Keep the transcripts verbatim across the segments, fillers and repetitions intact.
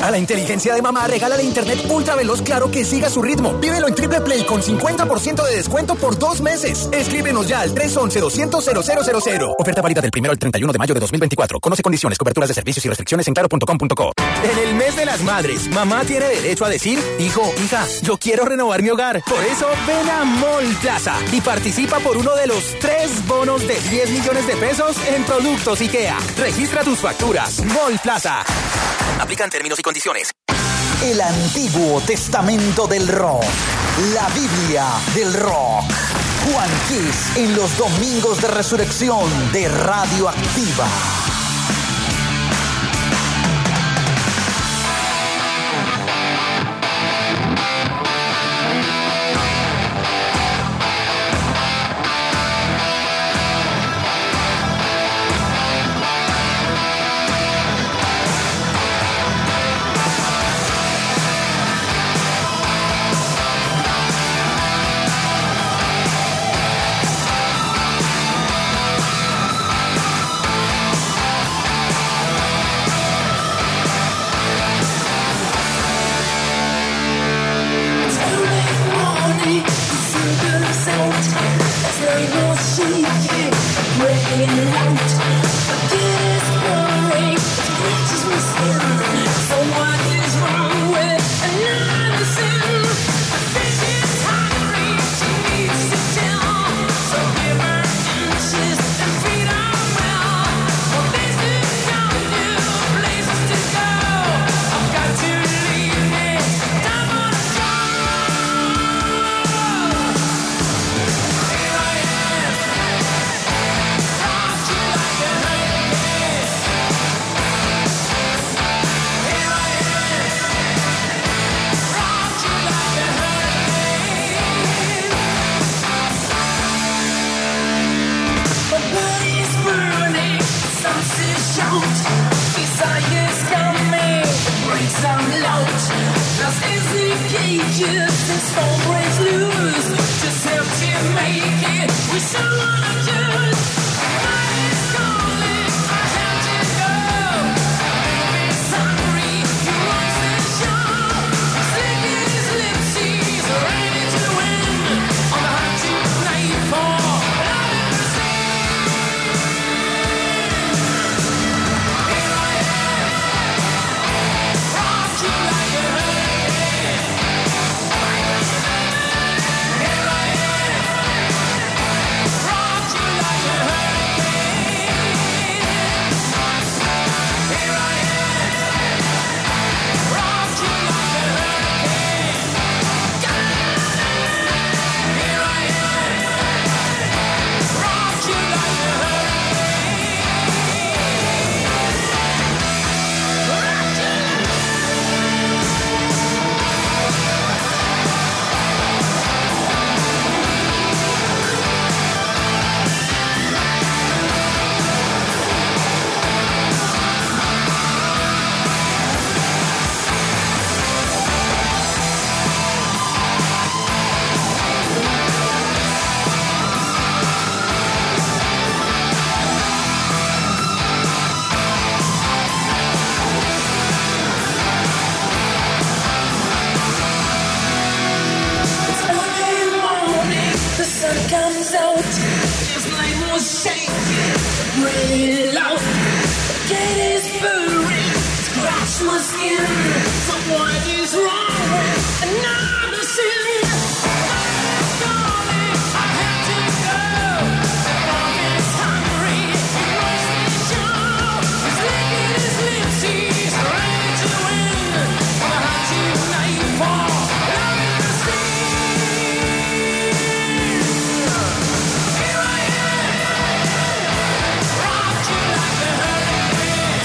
A la inteligencia de mamá, regálale internet ultra veloz claro que siga su ritmo. Pídelo en Triple Play con cincuenta por ciento de descuento por dos meses. Escríbenos ya al tres once, doscientos, cero cero cero cero. Oferta válida del primero al treinta y uno de mayo de dos mil veinticuatro. Conoce condiciones, coberturas de servicios y restricciones en claro punto com punto co. En el mes de las madres, mamá tiene derecho a decir: hijo, hija, yo quiero renovar mi hogar. Por eso ven a Mall Plaza y participa por uno de los tres bonos de diez millones de pesos en productos IKEA. Registra tus facturas. Mall Plaza. Aplican términos y condiciones. El Antiguo Testamento del Rock. La Biblia del Rock. Juan Kiss en los domingos de resurrección de Radioactiva.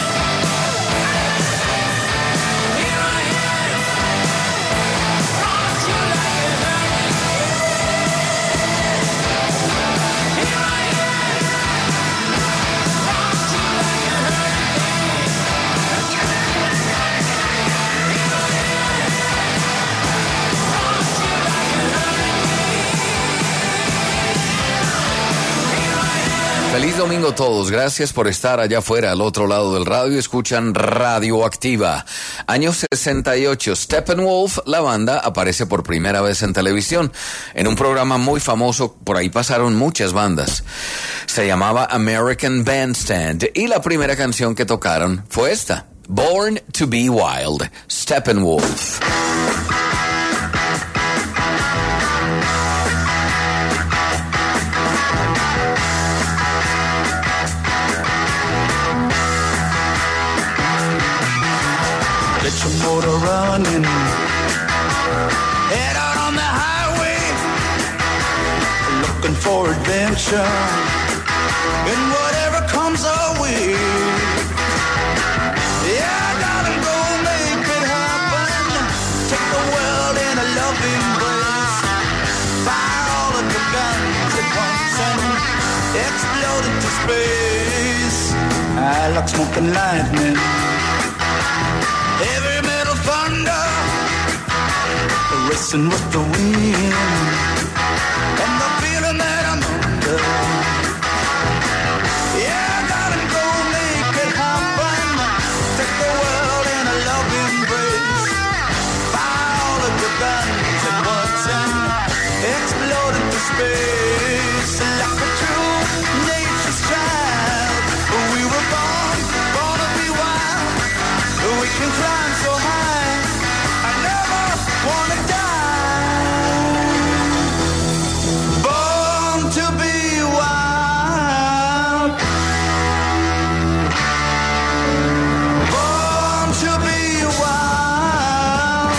Rock Feliz domingo a todos. Gracias por estar allá afuera, al otro lado del radio. Escuchan Radioactiva. Año sesenta y ocho. Steppenwolf, la banda, aparece por primera vez en televisión. En un programa muy famoso, por ahí pasaron muchas bandas. Se llamaba American Bandstand. Y la primera canción que tocaron fue esta. Born to be Wild. Steppenwolf. Get your motor running, head out on the highway, looking for adventure, and whatever comes our way. Yeah, darling, go make it happen, take the world in a loving embrace, fire all of your guns at once and explode into space. I like smoke and lightning, heavy metal thunder, racing with the wind, and the feeling that I'm under. Yeah, darling, go make it happen, take the world in a loving embrace, fire all of your guns at once and explode into space. Like a true nature's child, we were born, born to be wild. We can climb so high, I never wanna die. Born to be wild. Born to be wild.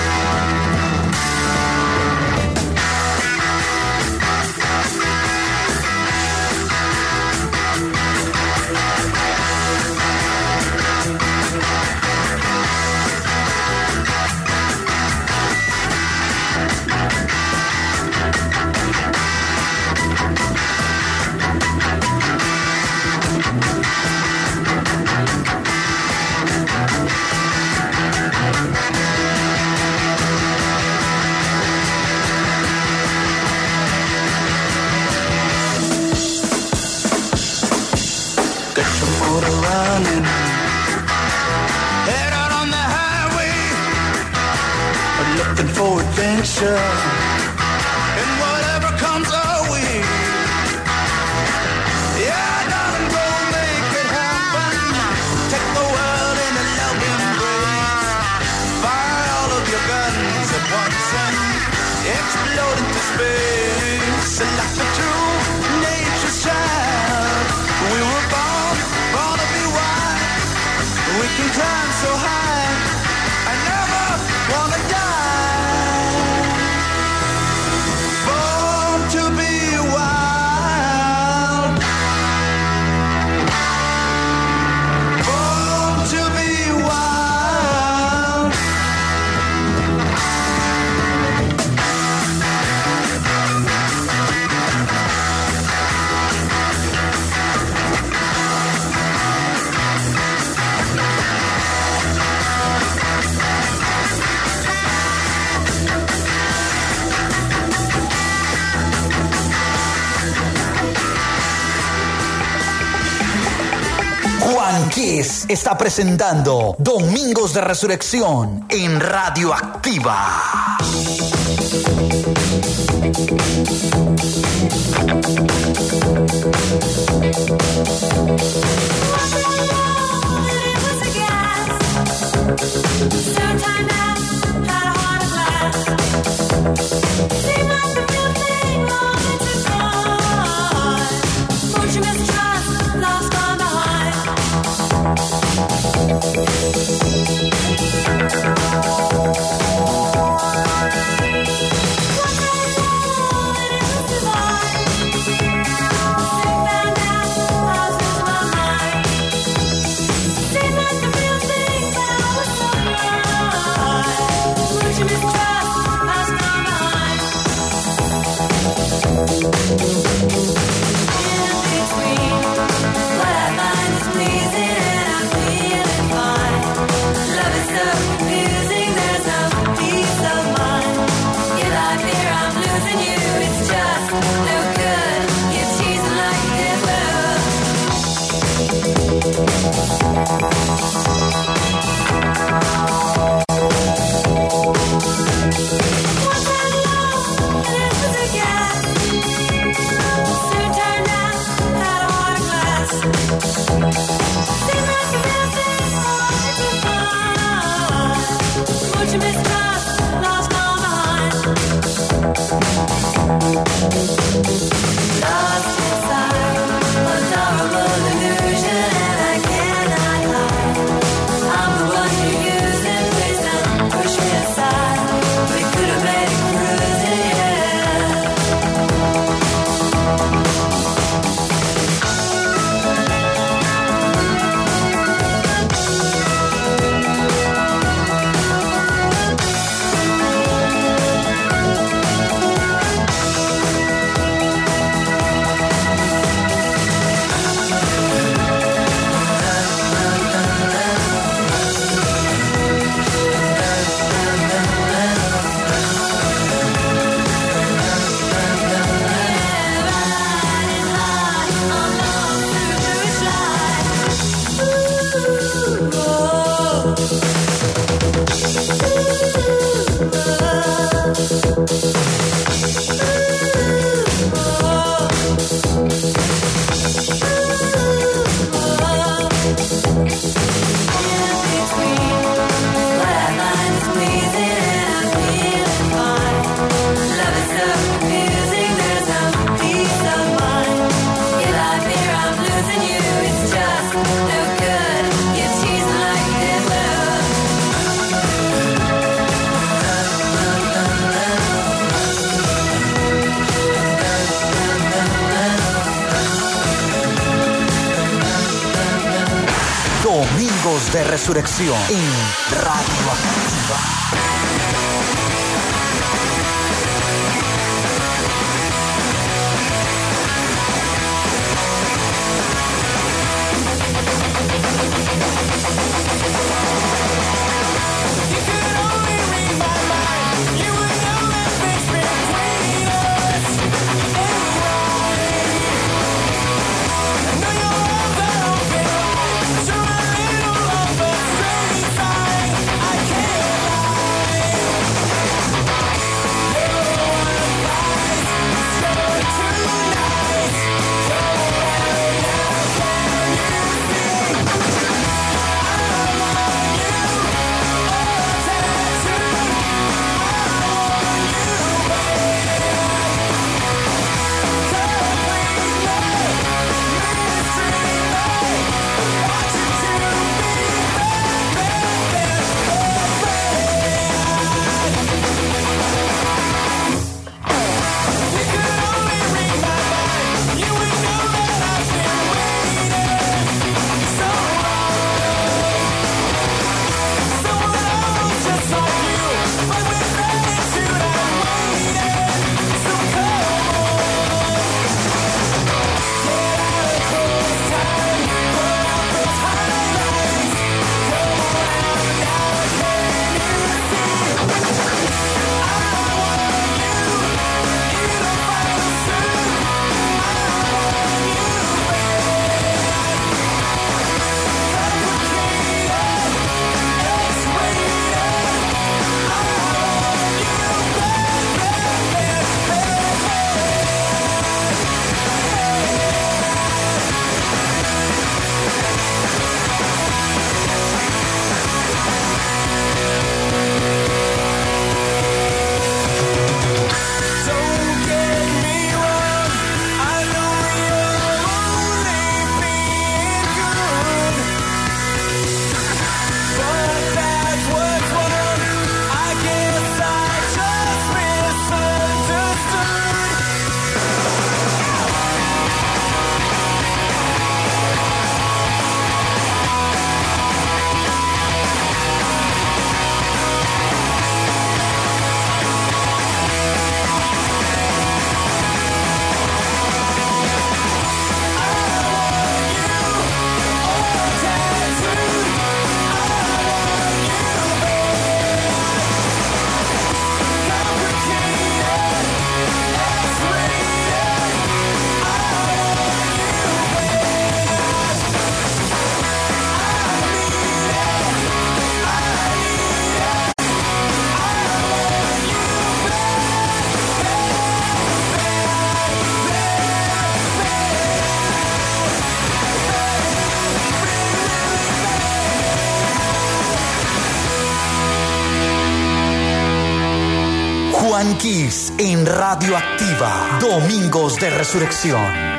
Running, head out on the highway, looking for adventure, and whatever comes our way. Yeah, darling, go make it happen, take the world in a loving embrace, fire all of your guns at once and explode into space. Like a true nature's child, we were born, born to be wild. We can climb so high, I never wanna die. Born to be wild. Born to be wild. Juan Kiss está presentando Domingos de Resurrección en Radioactiva. Seemed like the real thing, but I was so blind. Domingos de Resurrección en Radio Activa. Juan Kiss en Radio Activa. Domingos de Resurrección.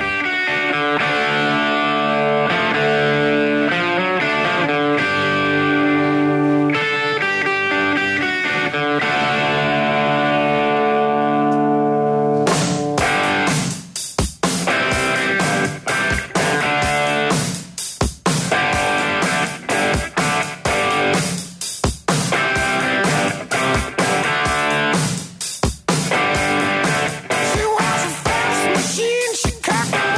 She was a fast machine, she cocked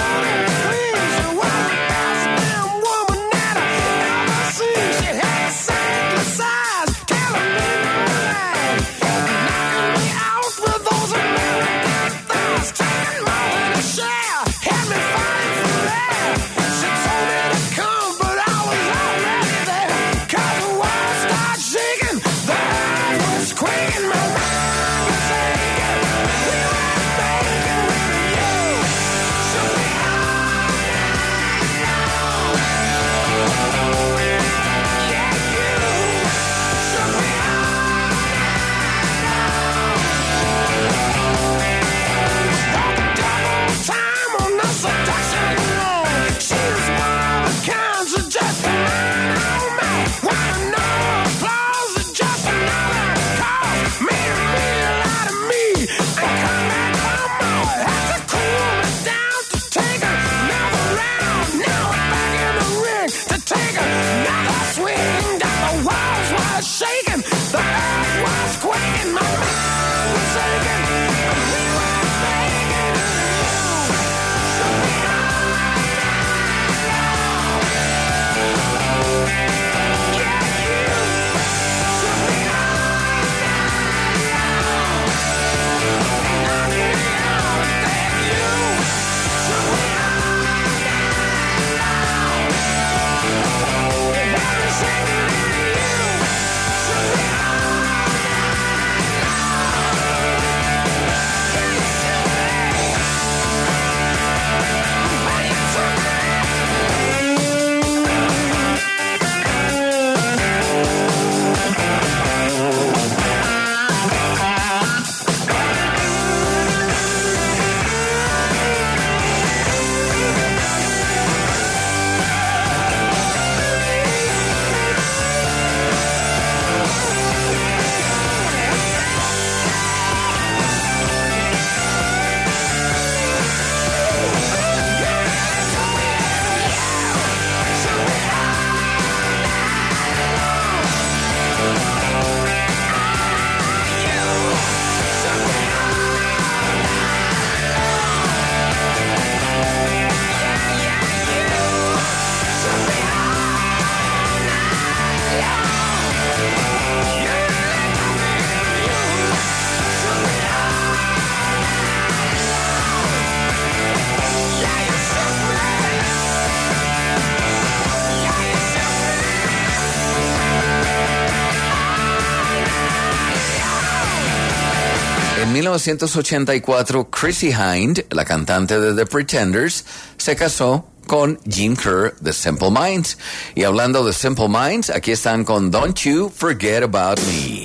En mil novecientos ochenta y cuatro, Chrissie Hynde, la cantante de The Pretenders, se casó con Gene Kerr de Simple Minds. Y hablando de Simple Minds, aquí están con Don't You Forget About Me.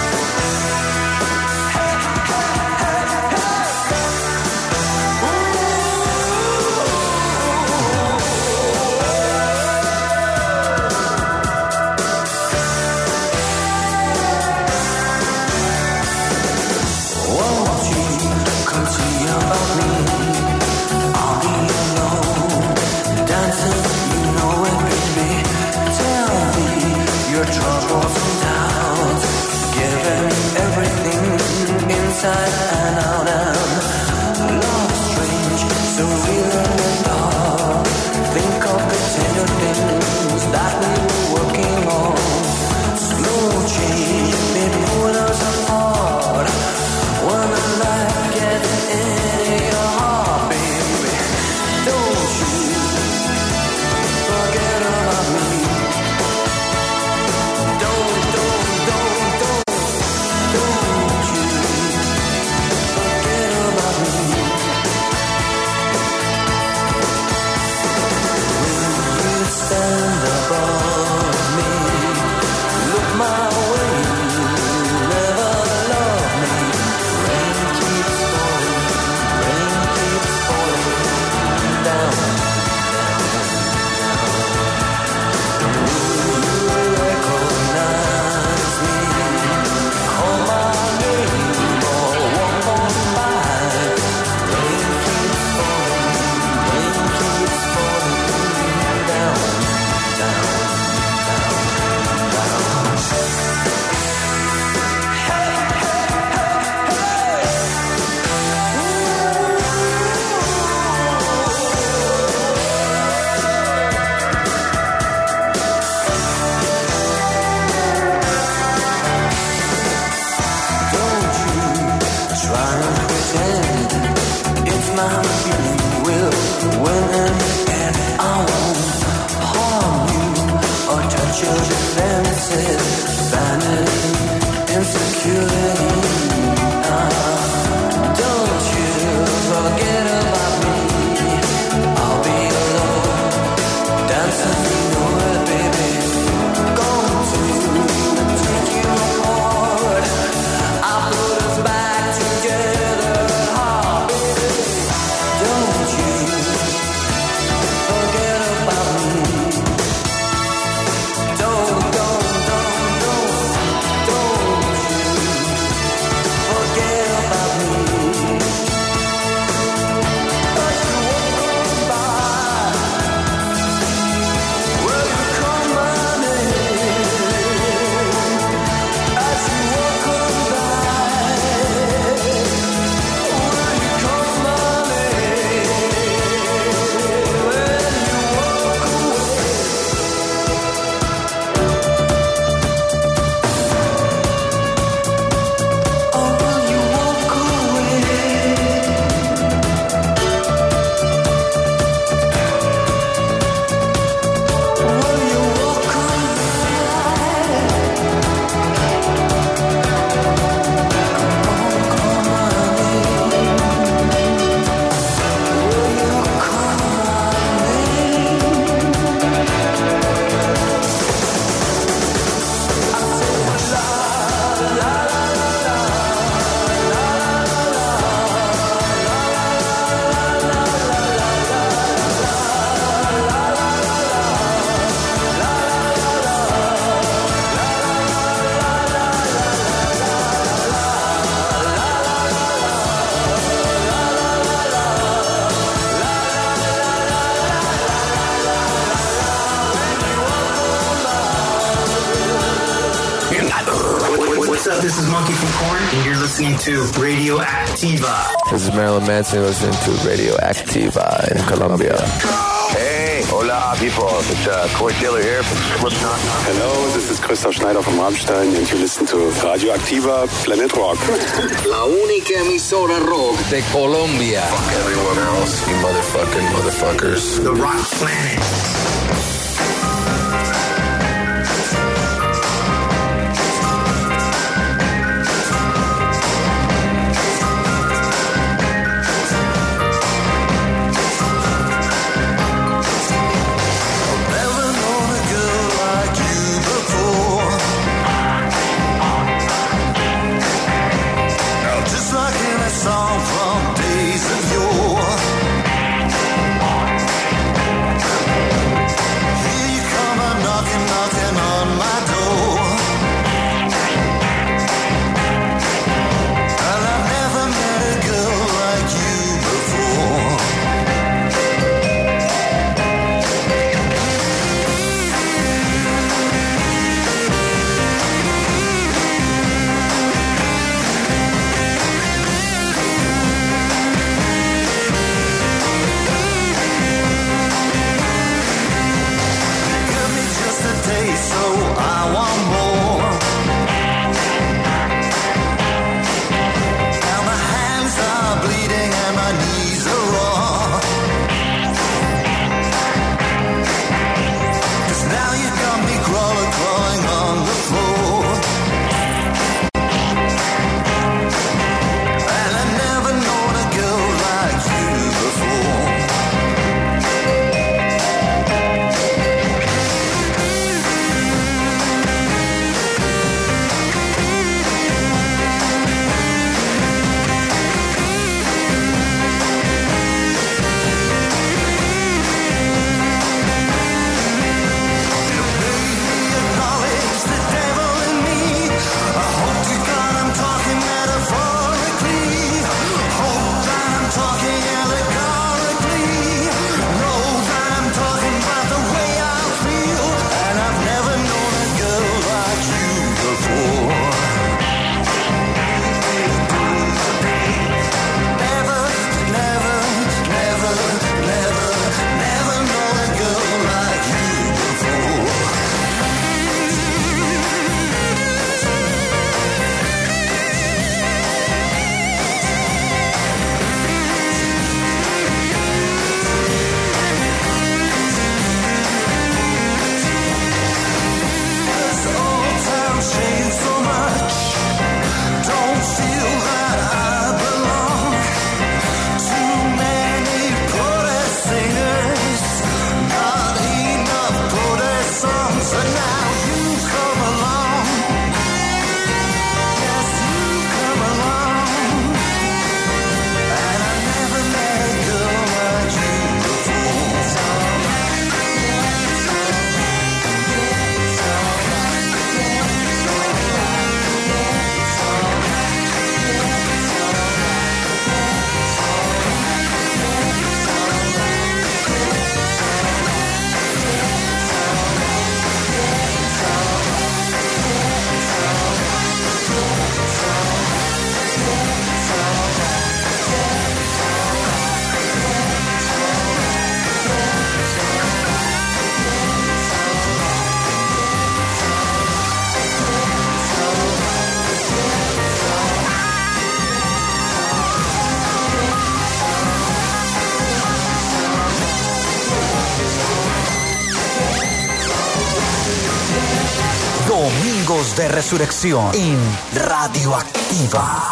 This is Monkey from Korn, and you're listening to Radio Activa. This is Marilyn Manson, listening to Radio Activa in Colombia. Hey, hola people, it's uh, Corey Taylor here from Slipknot. Hello, this is Christoph Schneider from Rammstein, and you listen to Radio Activa Planet Rock. La única emisora rock de Colombia. Fuck everyone else, you motherfucking motherfuckers. The Rock Planet. de resurrección en Radioactiva.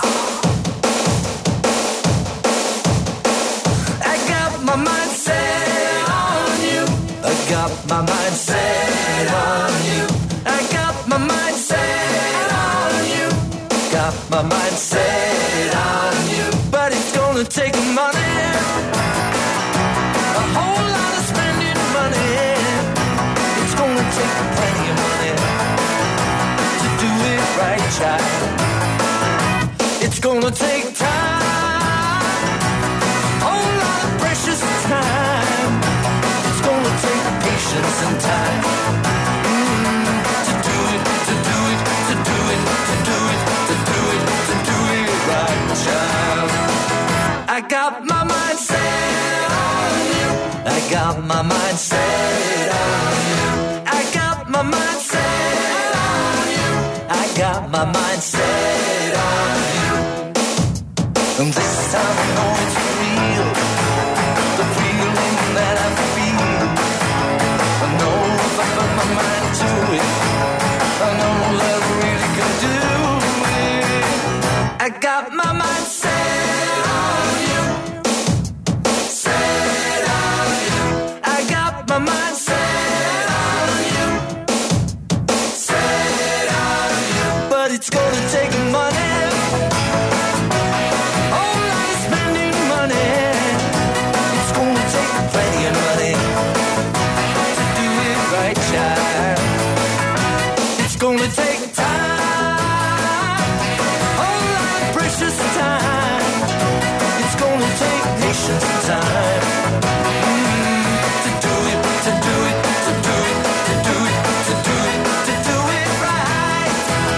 I got my mind set on you. I got my mind set on you. I got my mind set on you. Got my mind set on you. But it's gonna take money, a whole lot of spending money. It's gonna take plenty of money to do it right, child. It's gonna take time, a whole lot of precious time. It's gonna take patience and time mm, to do it, to do it, to do it, to do it, to do it, to do it right, child. I got my mind set on you. I got my mind set on you. I got my mind set on you. I got my mind set on you. And this time I know it's real. The feeling that I feel. I know if I put my mind to it, I know that I really can do it. I got my mind set on you. Set on you. I got my mind set on you. Set on you. But it's gonna take money. Oh, lot of spending money. It's gonna take plenty of money to do it right, child. It's gonna take time, oh, lot of precious time. It's gonna take patience and time mm, to do it, to do it, to do it, to do it, to do it, to do it right.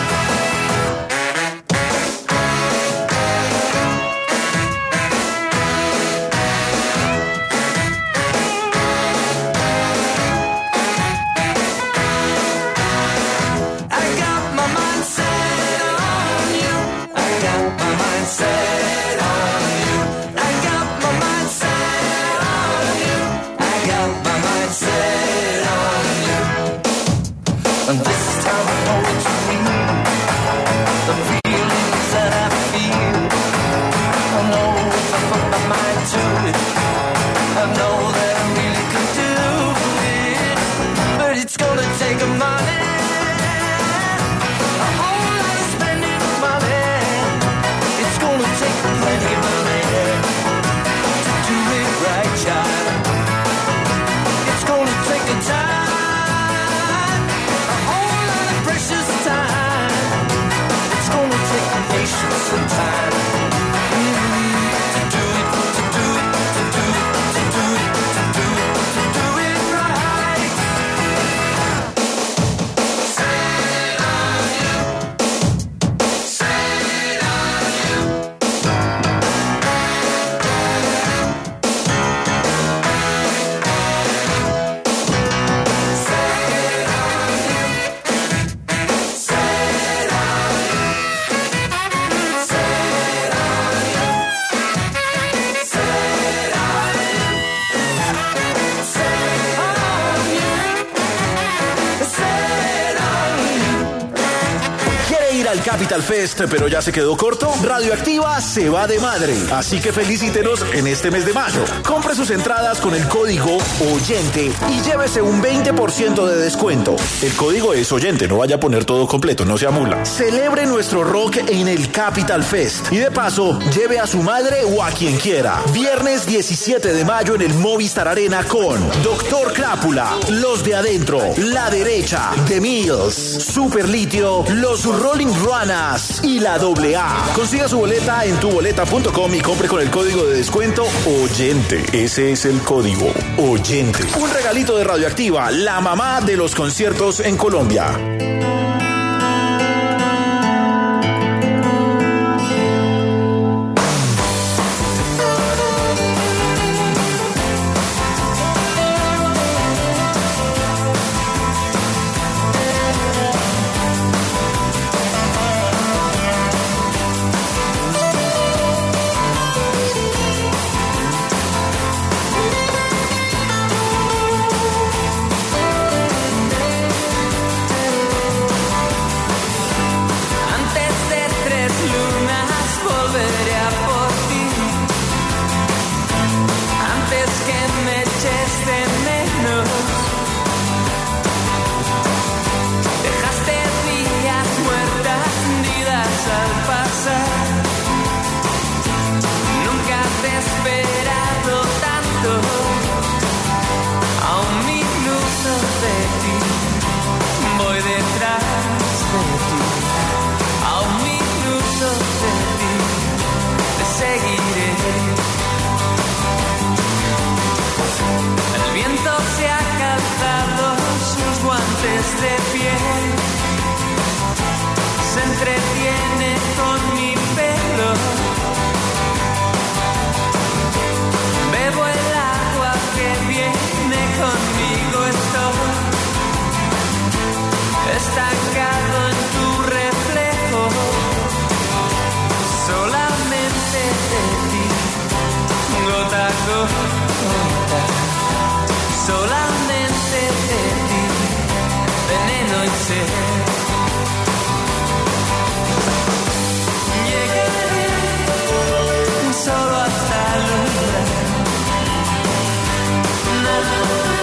I got my mind set on you. I got my mind set on you. I got my mind set on you. I got my mind set on you. And this time I know it's real. The feelings that I feel. I know if I put my mind to it, I know that I really could do it. But it's gonna take a money, a whole lot of spending money. It's gonna take plenty of money to do it right, child. It's gonna take a time, a whole lot of precious time. It's gonna take patience and time mm, to do it, to do it, to do it, to do it, to do it, to do it right. Set on you. Set on you. Set on you. Set on you. Set on you. Set on you. Set on you. Set on you. ¿Quiere ir al Capital Fest pero ya se quedó corto? Radioactiva se va de madre, así que felicítenos en este mes de mayo. Compre sus entradas con el código OYENTE y llévese un veinte por ciento de descuento. El código es OYENTE, no vaya a poner todo completo, no se amula. Celebre nuestro rock en el Capital Fest y de paso lleve a su madre o a quien quiera. Viernes diecisiete de mayo en el Movistar Arena con Doctor Crápula, Los de Adentro, La Derecha, The Mills, Super Litio, Los Rolling Ruanas y la doble A. Consiga su boleta en tu boleta punto com y compre con el código de descuento OYENTE. Ese es el código OYENTE. Un regalito de Radioactiva, la mamá de los conciertos en Colombia. con mi pelo. Bebo el agua que viene conmigo, estoy estancado en tu reflejo. Solamente de ti, gota a gota. Solamente de ti, veneno y sed. Llegué solo hasta alumbrar. Nada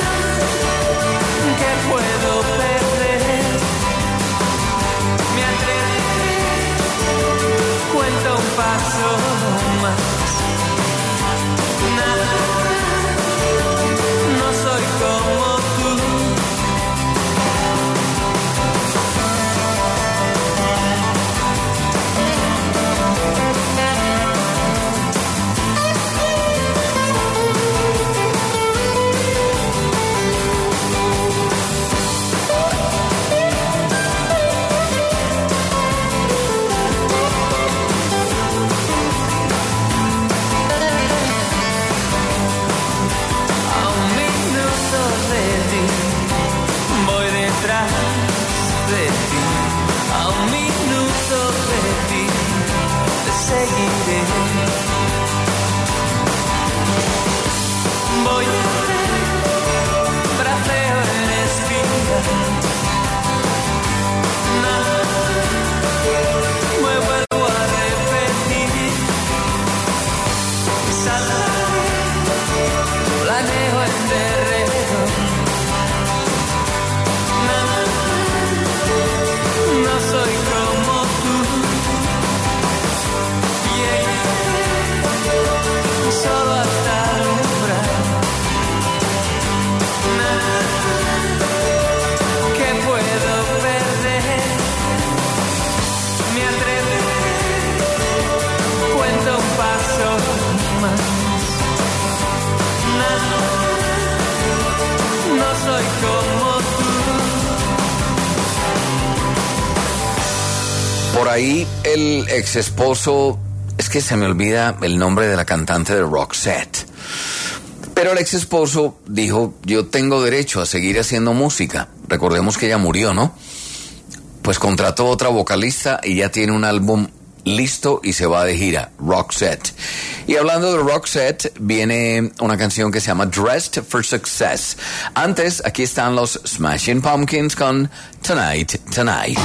que puedo perder. Me atreví, cuento un paso más. Nada, no soy como tú. De ti, a un minuto de ti, te seguiré. Voy a hacer braceo en espiga. Nada, me vuelvo a repetir. Saltaré, planeo en terreno. No soy como tú. Llegué solo hasta alumbrar. Nada que puedo perder. Me atreví, cuento un paso más. Nada, no soy como tú. Por ahí el ex esposo, es que se me olvida el nombre de la cantante de Roxette, pero el ex esposo dijo, yo tengo derecho a seguir haciendo música. Recordemos que ella murió, ¿no? Pues contrató otra vocalista y ya tiene un álbum listo y se va de gira, Roxette. Y hablando de Roxette, viene una canción que se llama Dressed for Success. Antes, aquí están los Smashing Pumpkins con Tonight, Tonight.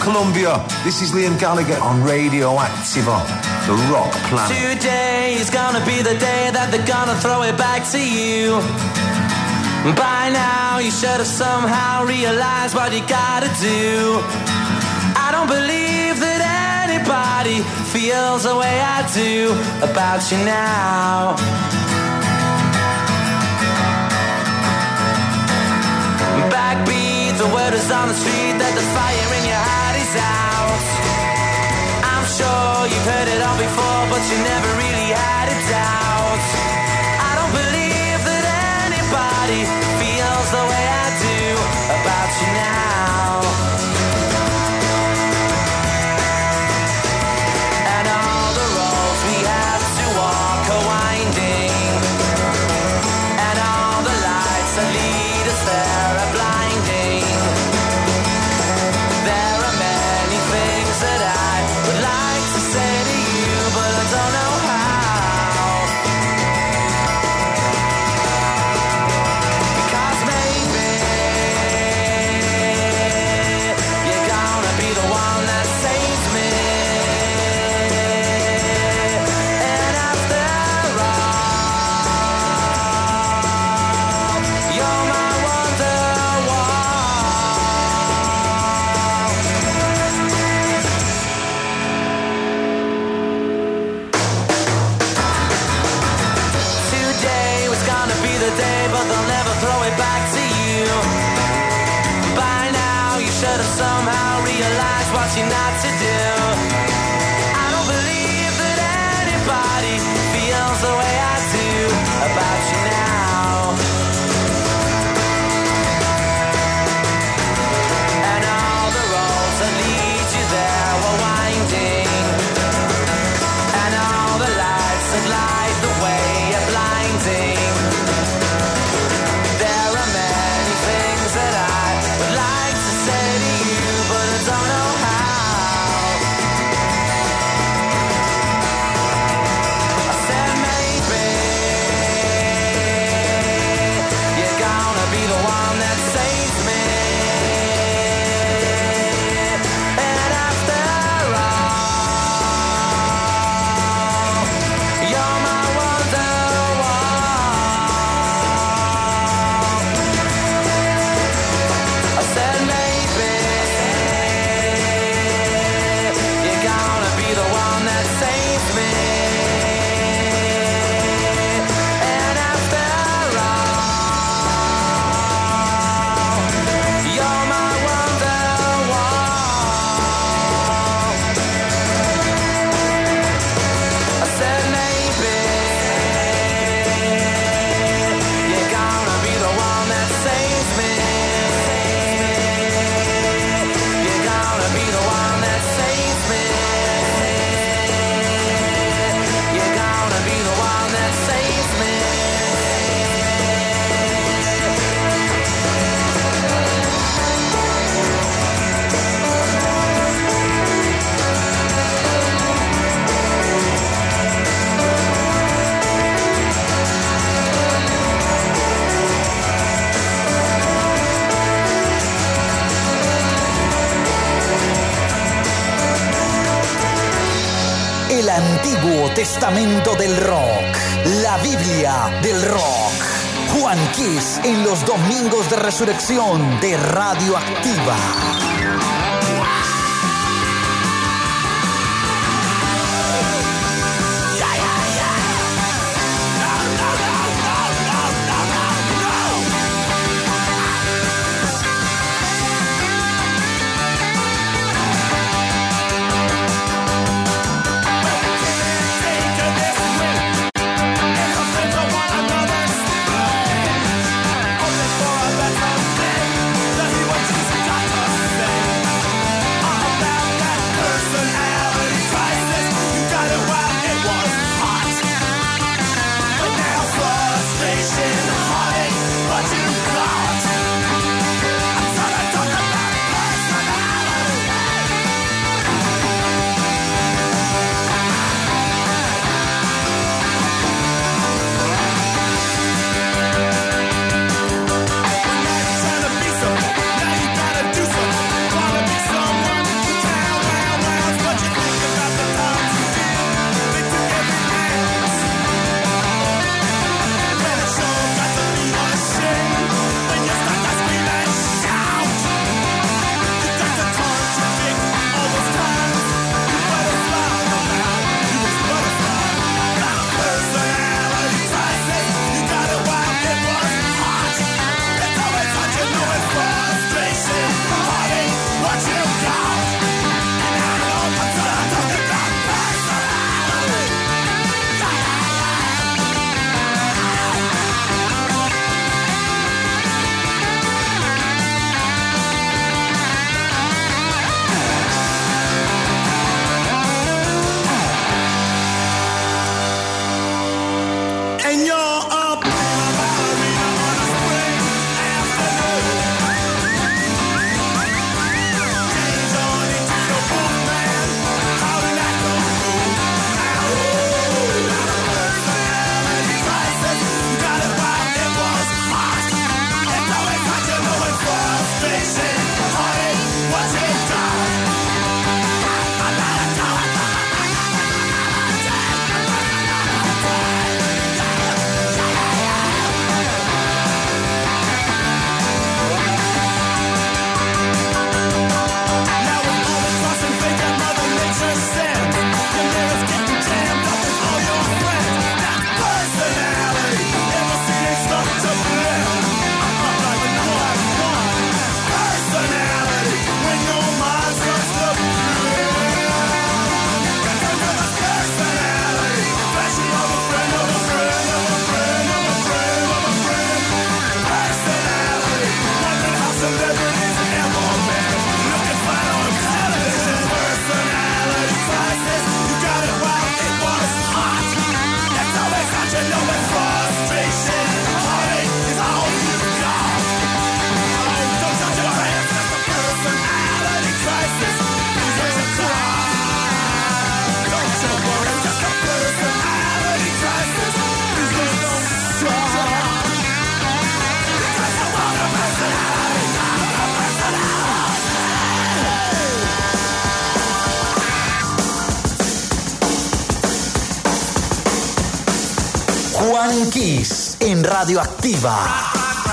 Columbia. This is Liam Gallagher on Radio Activa, the rock planet. Today is gonna be the day that they're gonna throw it back to you. By now you should have somehow realized what you gotta do. I don't believe that anybody feels the way I do about you now. Backbeat, the word is on the street that the fire in your heart is out. I'm sure you've heard it all before, but you never really had a doubt. I don't believe that anybody feels the way I do about you now. And all the roads we have to walk are winding, and all the lights that lead us there are blinding. There are many things that I would like to say to you, but I don't know how. Because maybe you're gonna be the one that saves me. And after all, you're my Wonderwall. Today was gonna be the day, but they'll never throw it back to you. By now you should have somehow realized what you're not to do. I don't believe that anybody feels the way I do about you now. And all the roads that lead you there were winding, and all the lights that light the way are blinding. There are many things that I would like to say to you, but I don't know how. I said maybe you're gonna be the one that saves me. And after all, you're my Wonderwall. I said maybe you're gonna be the one that saves me. And after all, you're my Wonderwall. I said maybe you're gonna be the one that saves me. You're gonna be the one that saves me. You're gonna be the one that saves me. El Antiguo Testamento del Rock, la Biblia del Rock. Juan Kiss en los domingos de resurrección de Radio Activa. For a better day, that he was just got us. Juan Kiss en Radioactiva.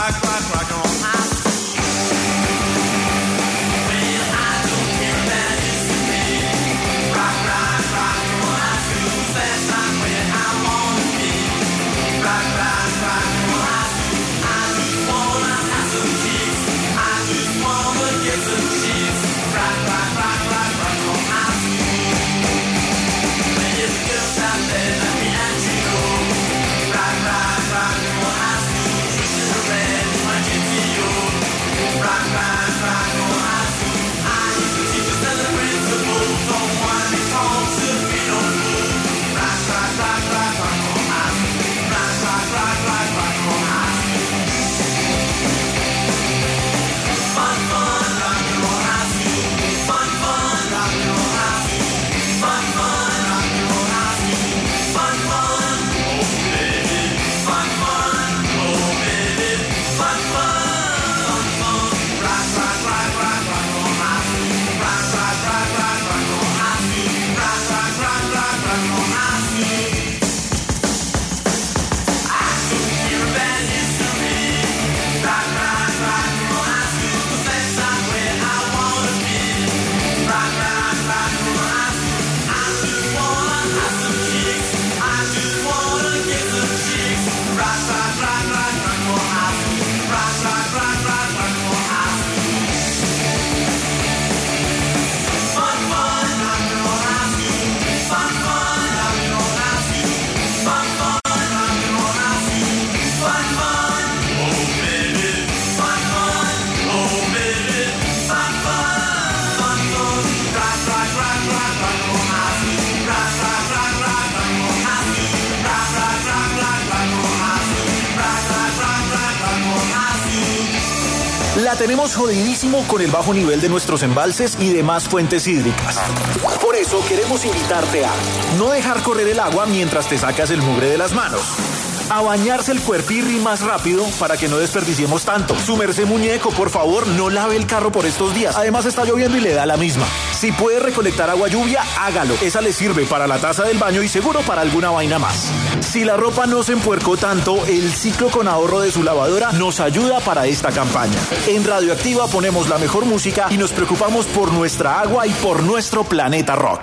La tenemos jodidísimo con el bajo nivel de nuestros embalses y demás fuentes hídricas. Por eso queremos invitarte a no dejar correr el agua mientras te sacas el mugre de las manos. A bañarse el cuerpirri más rápido para que no desperdiciemos tanto. Sumerse muñeco, por favor, no lave el carro por estos días. Además está lloviendo y le da la misma. Si puede recolectar agua lluvia, hágalo. Esa le sirve para la taza del baño y seguro para alguna vaina más. Si la ropa no se empuercó tanto, el ciclo con ahorro de su lavadora nos ayuda para esta campaña. En Radioactiva ponemos la mejor música y nos preocupamos por nuestra agua y por nuestro planeta rock.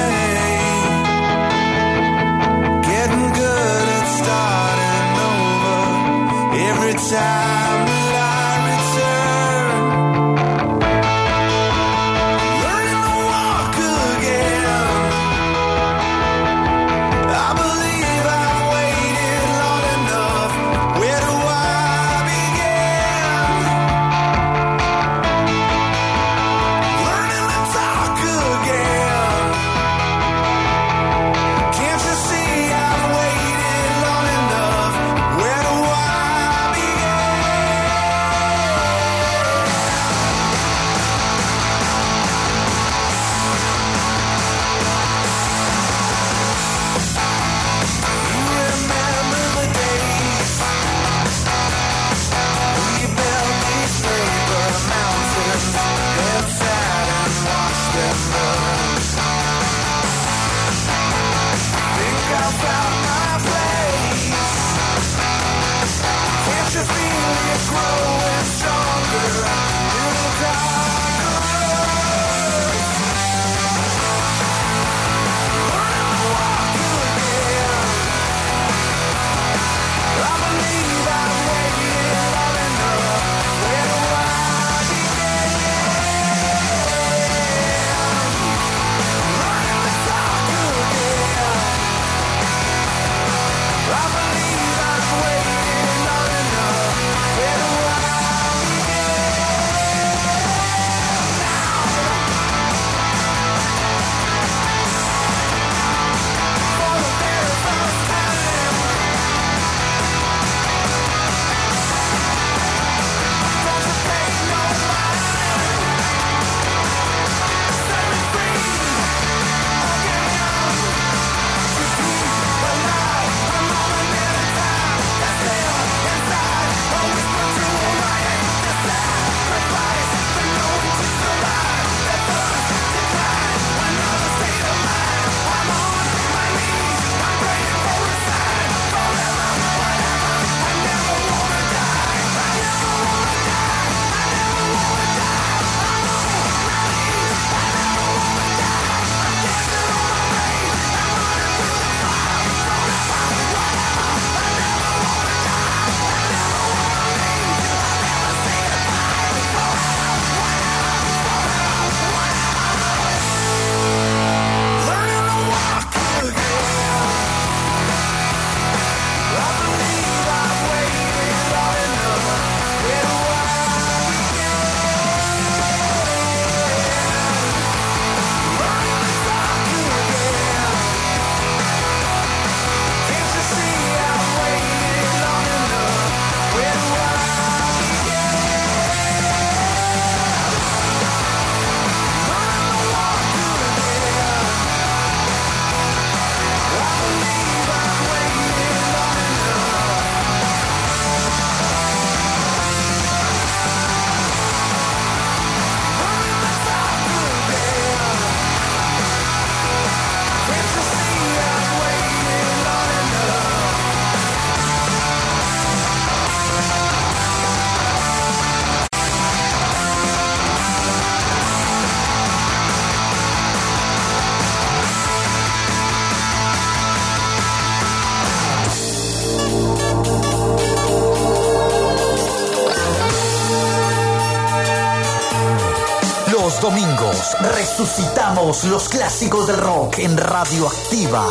Getting good at starting over. domingos resucitamos los clásicos del rock en Radioactiva.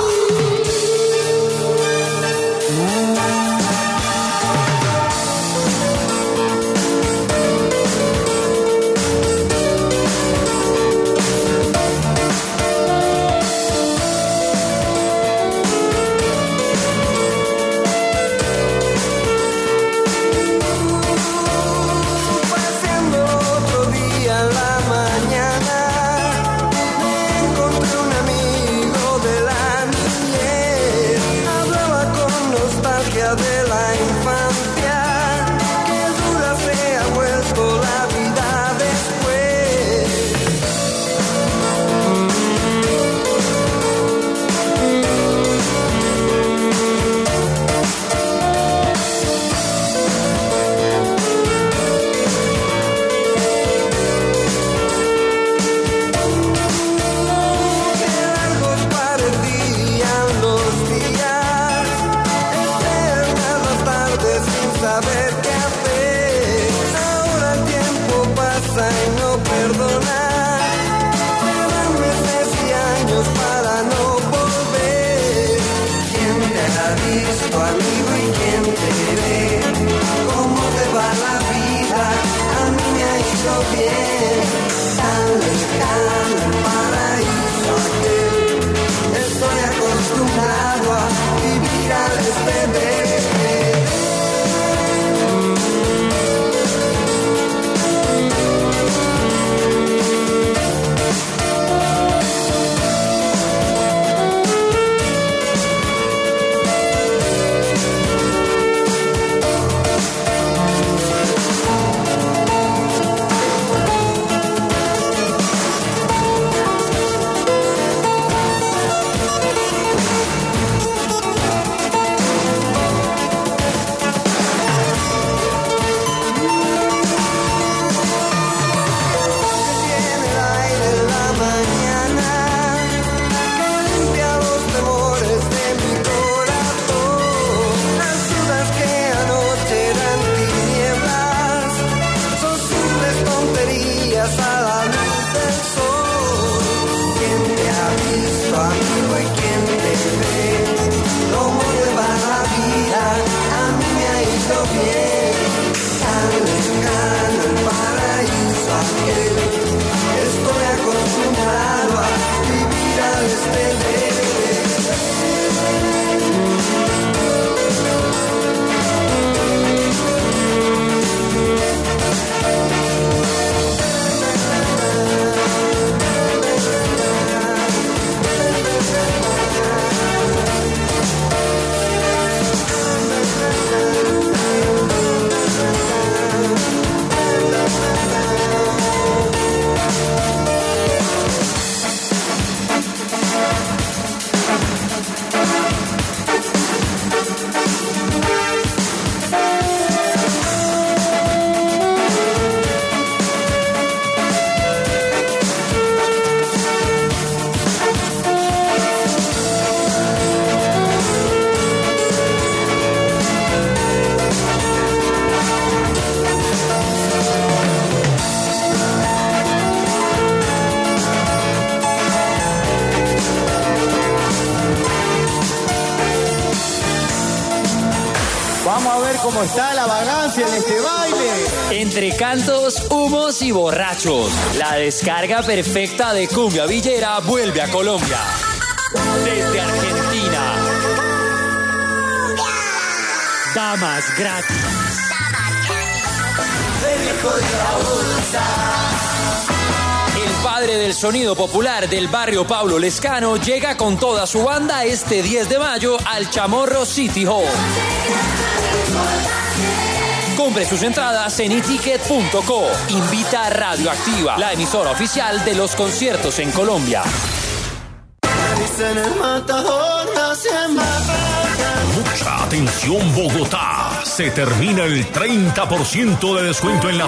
¿Cómo está la vagancia en este baile? Entre cantos, humos y borrachos, la descarga perfecta de cumbia villera vuelve a Colombia. Desde Argentina. Damas gratis. El padre del sonido popular del barrio Pablo Lescano llega con toda su banda este diez de mayo al Chamorro City Hall. Compre sus entradas en e ticket punto co. Invita a Radioactiva, la emisora oficial de los conciertos en Colombia. Mucha atención, Bogotá. Se termina el treinta por ciento de descuento en las